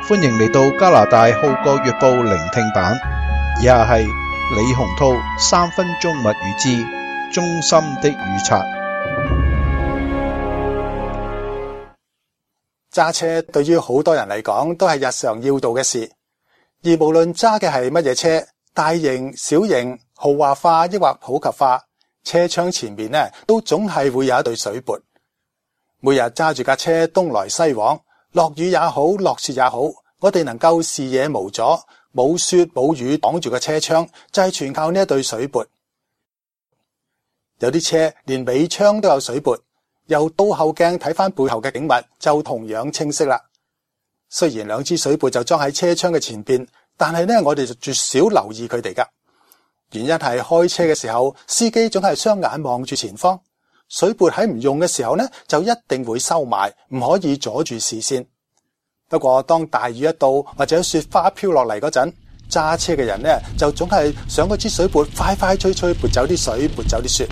歡迎嚟到加拿大《號角月報》聆聽版，以下係李洪滔3分鐘密語之中心的預測。 揸車對於好多人嚟講都係日常要做嘅事，而無論揸嘅係乜嘢車，大型、小型、豪華化抑或普及化，車窗前面呢都總係會有一對水撥。每日揸住架車東來西往，落雨也好，落雪也好，我哋能夠視野無阻，冇雪冇雨擋住個車窗，就係全靠呢一對水撥。有啲車連尾窗都有水撥，由倒後鏡睇翻背後嘅景物就同樣清晰啦。雖然兩支水撥就裝喺車窗嘅前邊，但係呢我哋就絕少留意佢哋噶。原因係開車嘅時候，司機總係雙眼望住前方，水撥喺唔用嘅時候呢，就一定會收埋，唔可以阻住視線。不過當大雨一到或者雪花飄落嚟嗰陣，揸車嘅人呢就總係想嗰支水撥快快脆脆撥走啲水，撥走啲雪。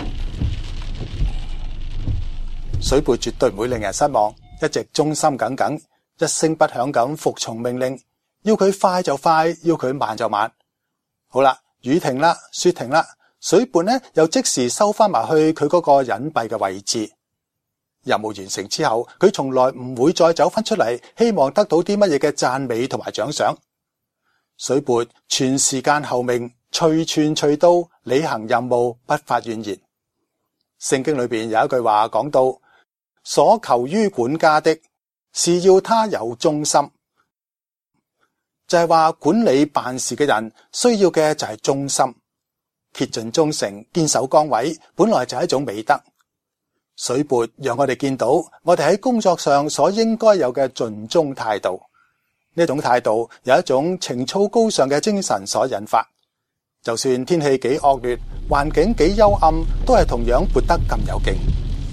水撥絕對唔會令人失望，一直忠心耿耿，一聲不響咁服從命令，要佢快就快，要佢慢就慢。好啦，雨停啦，雪停啦，水撥呢又即時收翻埋去佢嗰個隱蔽嘅位置。任務完成之後，佢從來唔會再走翻出嚟，希望得到啲乜嘢嘅讚美同埋獎賞。水撥全時間候命，隨傳隨到，履行任務，不發怨言。聖經裏邊有一句話講到，所求於管家的，是要他有忠心。就係話管理辦事嘅人需要嘅就係忠心，竭盡忠誠，堅守崗位，本來就係一種美德。水撥讓我哋見到我哋喺工作上所應該有嘅盡忠態度，呢種態度有一種情操高尚嘅精神所引發，就算天氣幾惡劣，環境幾幽暗，都係同樣撥得咁有勁。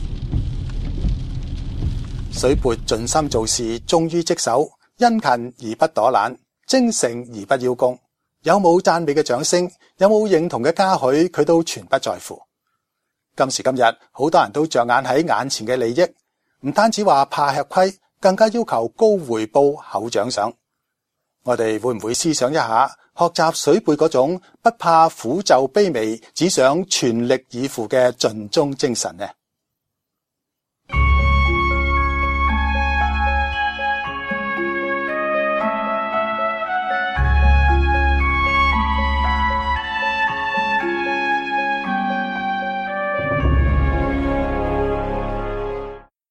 水撥盡心做事，忠於職守，殷勤而不躲懶，精誠而不邀功。有冇讚美嘅掌聲，有冇認同嘅嘉許，佢都全不在乎。今時今日，好多人都着眼喺眼前嘅利益，唔單止話怕吃虧，更加要求高回報、厚獎賞。我哋會唔會思想一下，學習水撥嗰種不怕苦就卑微，只想全力以赴嘅盡忠精神呢？